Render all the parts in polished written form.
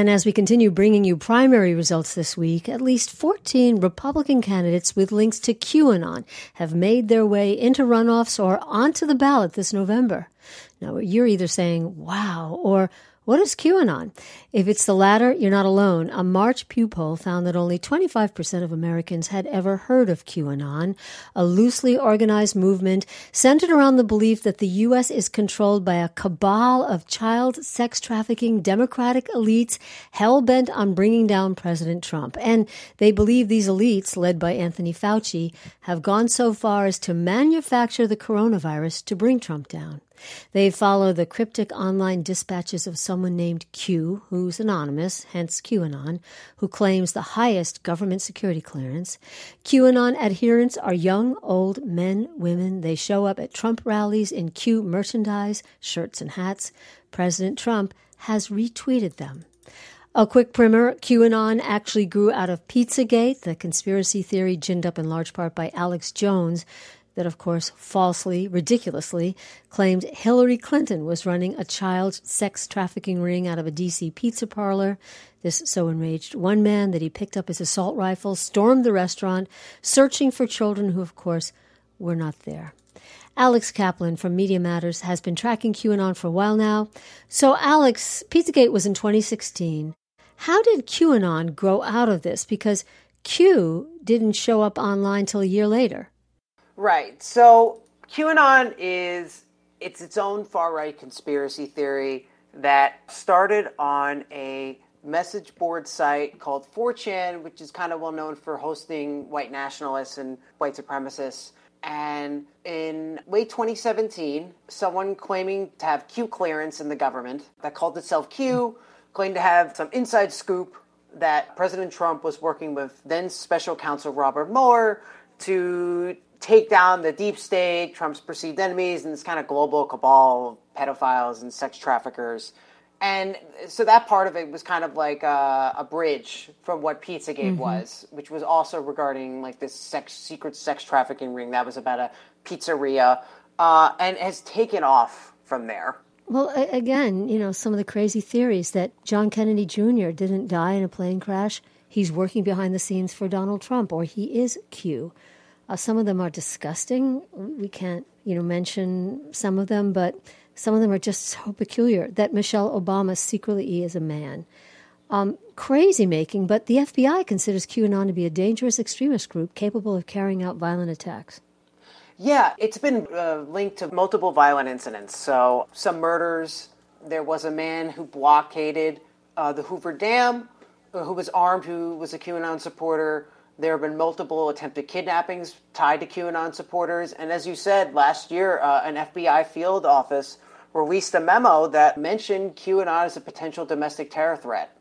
And as we continue bringing you primary results this week, at least 14 Republican candidates with links to QAnon have made their way into runoffs or onto the ballot this November. Now, you're either saying, wow, or what is QAnon? If it's the latter, you're not alone. A March Pew poll found that only 25% of Americans had ever heard of QAnon, a loosely organized movement centered around the belief that the U.S. is controlled by a cabal of child sex trafficking Democratic elites hell-bent on bringing down President Trump. And they believe these elites, led by Anthony Fauci, have gone so far as to manufacture the coronavirus to bring Trump down. They follow the cryptic online dispatches of someone named Q, who's anonymous, hence QAnon, who claims the highest government security clearance. QAnon adherents are young, old, men, women. They show up at Trump rallies in Q merchandise, shirts and hats. President Trump has retweeted them. A quick primer, QAnon actually grew out of Pizzagate, the conspiracy theory ginned up in large part by Alex Jones, that, of course, falsely, ridiculously, claimed Hillary Clinton was running a child sex trafficking ring out of a D.C. pizza parlor. This so enraged one man that he picked up his assault rifle, stormed the restaurant, searching for children who, of course, were not there. Alex Kaplan from Media Matters has been tracking QAnon for a while now. So, Alex, Pizzagate was in 2016. How did QAnon grow out of this? Because Q didn't show up online till a year later. Right. So QAnon it's its own far-right conspiracy theory that started on a message board site called 4chan, which is kind of well known for hosting white nationalists and white supremacists. And in late 2017, someone claiming to have Q clearance in the government that called itself Q claimed to have some inside scoop that President Trump was working with then Special Counsel Robert Mueller to take down the deep state, Trump's perceived enemies, and this kind of global cabal of pedophiles and sex traffickers. And so that part of it was kind of like a bridge from what Pizzagate was, which was also regarding like this secret sex trafficking ring that was about a pizzeria, and has taken off from there. Well, again, some of the crazy theories that John Kennedy Jr. didn't die in a plane crash. He's working behind the scenes for Donald Trump, or he is Q. Some of them are disgusting. We can't, mention some of them, but some of them are just so peculiar that Michelle Obama secretly is a man. Crazy making, but the FBI considers QAnon to be a dangerous extremist group capable of carrying out violent attacks. Yeah, it's been linked to multiple violent incidents. So some murders. There was a man who blockaded the Hoover Dam, who was armed, who was a QAnon supporter. There have been multiple attempted kidnappings tied to QAnon supporters. And as you said, last year, an FBI field office released a memo that mentioned QAnon as a potential domestic terror threat.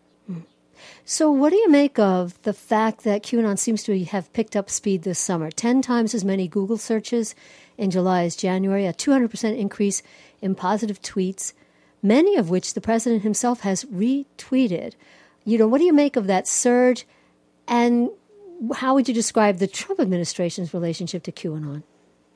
So what do you make of the fact that QAnon seems to have picked up speed this summer? 10 times as many Google searches in July as January, a 200% increase in positive tweets, many of which the president himself has retweeted. What do you make of that surge? And how would you describe the Trump administration's relationship to QAnon?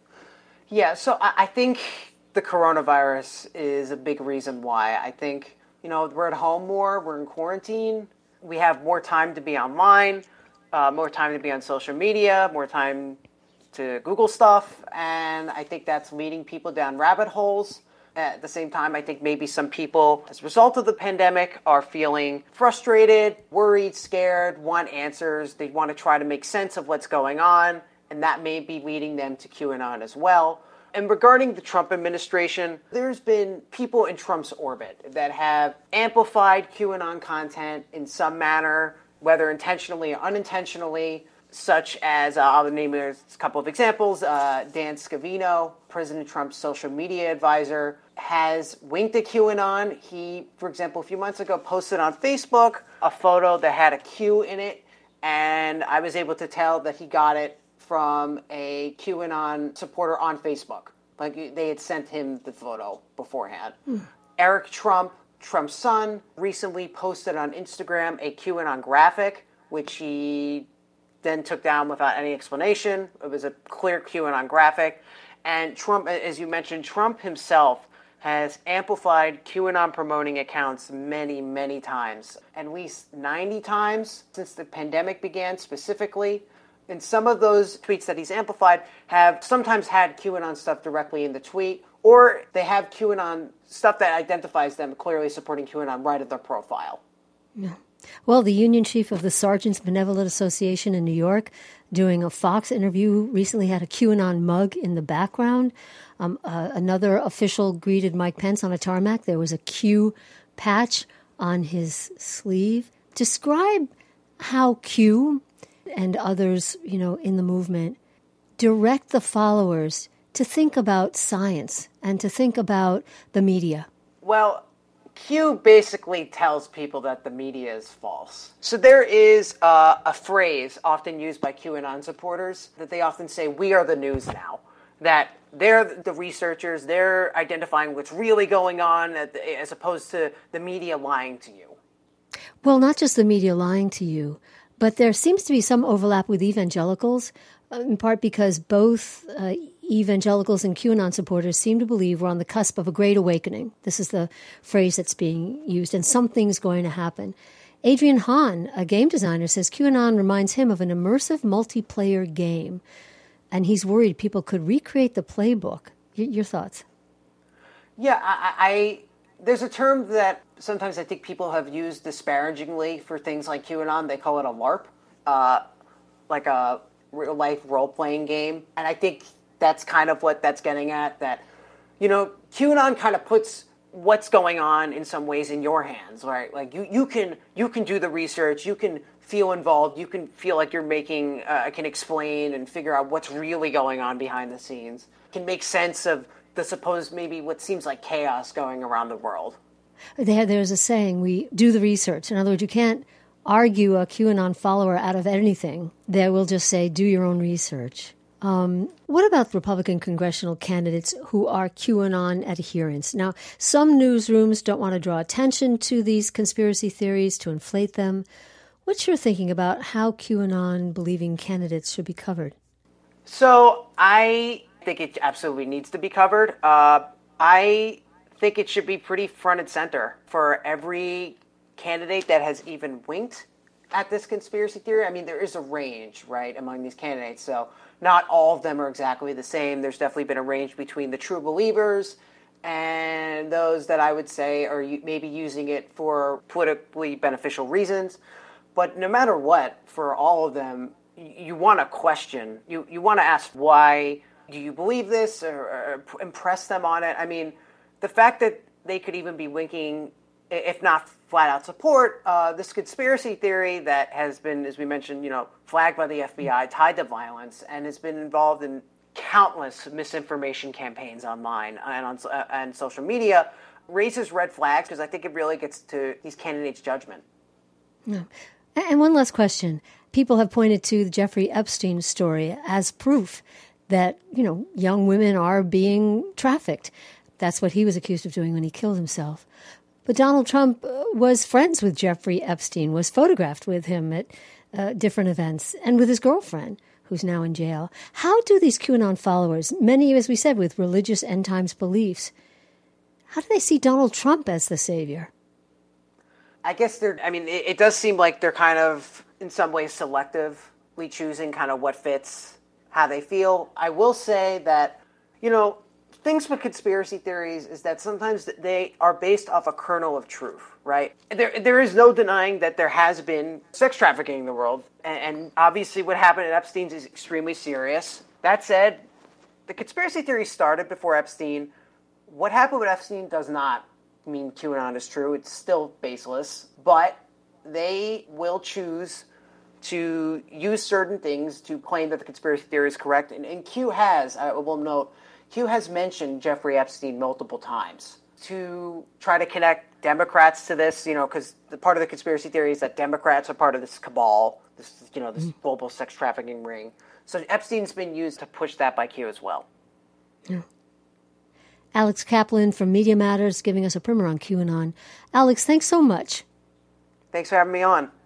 Yeah, so I think the coronavirus is a big reason why. I think, we're at home more, we're in quarantine, we have more time to be online, more time to be on social media, more time to Google stuff, and I think that's leading people down rabbit holes. At the same time, I think maybe some people, as a result of the pandemic, are feeling frustrated, worried, scared, want answers. They want to try to make sense of what's going on, and that may be leading them to QAnon as well. And regarding the Trump administration, there's been people in Trump's orbit that have amplified QAnon content in some manner, whether intentionally or unintentionally, such as, I'll name a couple of examples, Dan Scavino, President Trump's social media advisor, has winked at QAnon. He, for example, a few months ago posted on Facebook a photo that had a Q in it, and I was able to tell that he got it from a QAnon supporter on Facebook. Like, they had sent him the photo beforehand. Eric Trump, Trump's son, recently posted on Instagram a QAnon graphic, which he then took down without any explanation. It was a clear QAnon graphic. And Trump, as you mentioned, Trump himself has amplified QAnon promoting accounts many, many times, at least 90 times since the pandemic began specifically. And some of those tweets that he's amplified have sometimes had QAnon stuff directly in the tweet, or they have QAnon stuff that identifies them clearly supporting QAnon right at their profile. Yeah. Well, the union chief of the Sergeants Benevolent Association in New York, doing a Fox interview, recently had a QAnon mug in the background. Another official greeted Mike Pence on a tarmac. There was a Q patch on his sleeve. Describe how Q and others, in the movement, direct the followers to think about science and to think about the media. Well, Q basically tells people that the media is false. So there is a phrase often used by QAnon supporters that they often say, "We are the news now." That they're the researchers, they're identifying what's really going on as opposed to the media lying to you. Well, not just the media lying to you, but there seems to be some overlap with evangelicals, in part because both evangelicals and QAnon supporters seem to believe we're on the cusp of a great awakening. This is the phrase that's being used, and something's going to happen. Adrian Hahn, a game designer, says QAnon reminds him of an immersive multiplayer game, and he's worried people could recreate the playbook. Your thoughts? Yeah, there's a term that sometimes I think people have used disparagingly for things like QAnon. They call it a LARP, like a real-life role-playing game. And I think that's kind of what that's getting at, that, QAnon kind of puts what's going on in some ways in your hands, right? Like you can do the research, you can feel involved, you can feel like you're can explain and figure out what's really going on behind the scenes, can make sense of the supposed maybe what seems like chaos going around the world. There's a saying, we do the research. In other words, you can't argue a QAnon follower out of anything. They will just say, do your own research. What about Republican congressional candidates who are QAnon adherents? Now, some newsrooms don't want to draw attention to these conspiracy theories to inflate them. What's your thinking about how QAnon-believing candidates should be covered? So I think it absolutely needs to be covered. I think it should be pretty front and center for every candidate that has even winked at this conspiracy theory. I mean, there is a range, right, among these candidates. So not all of them are exactly the same. There's definitely been a range between the true believers and those that I would say are maybe using it for politically beneficial reasons. But no matter what, for all of them, you want to question. You want to ask, why do you believe this, or impress them on it? I mean, the fact that they could even be winking, if not flat out support, this conspiracy theory that has been, as we mentioned, flagged by the FBI, tied to violence, and has been involved in countless misinformation campaigns online and social media, raises red flags, because I think it really gets to these candidates' judgment. Yeah. And one last question. People have pointed to the Jeffrey Epstein story as proof that, young women are being trafficked. That's what he was accused of doing when he killed himself. But Donald Trump was friends with Jeffrey Epstein, was photographed with him at different events, and with his girlfriend, who's now in jail. How do these QAnon followers, many, as we said, with religious end times beliefs, how do they see Donald Trump as the savior? I guess it does seem like they're kind of, in some ways, selectively choosing kind of what fits how they feel. I will say that, things with conspiracy theories is that sometimes they are based off a kernel of truth, right? There is no denying that there has been sex trafficking in the world, and obviously what happened at Epstein's is extremely serious. That said, the conspiracy theory started before Epstein. What happened with Epstein does not mean QAnon is true. It's still baseless, but they will choose to use certain things to claim that the conspiracy theory is correct. And Q has, I will note, Q has mentioned Jeffrey Epstein multiple times to try to connect Democrats to this, because the part of the conspiracy theory is that Democrats are part of this cabal, this global sex trafficking ring. So Epstein's been used to push that by Q as well. Yeah. Alex Kaplan from Media Matters giving us a primer on QAnon. Alex, thanks so much. Thanks for having me on.